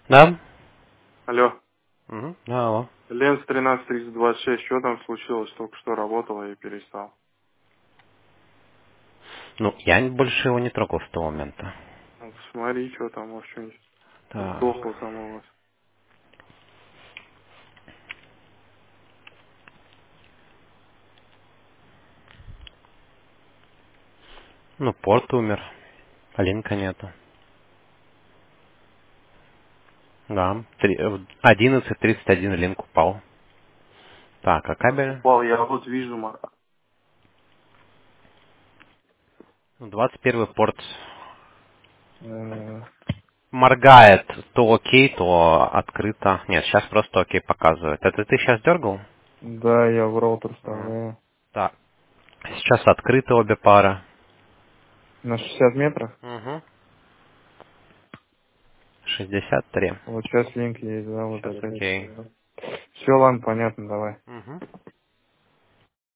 Да? Алло. Да, алло. Ленс 13326, что там случилось? Только что работала и перестал. Ну, я больше его не трогал с того момента. Ну, посмотри, что там, может, что-нибудь Так. сдохло там у вас. Ну, порт умер. Линка нету. Да. 11:31 линк упал. Так, а Как кабель? упал, я вот вижу, Ну, 21 порт э, моргает. То окей, то открыто. Нет, сейчас просто окей показывает. Это ты сейчас дергал? да, я в роутер Ага. вставляю. Так. Сейчас открыты обе пары. На 60 метров? Угу. 63. Вот сейчас линк есть, да, вот Сейчас опять. окей. Все, ладно, понятно, давай. Угу.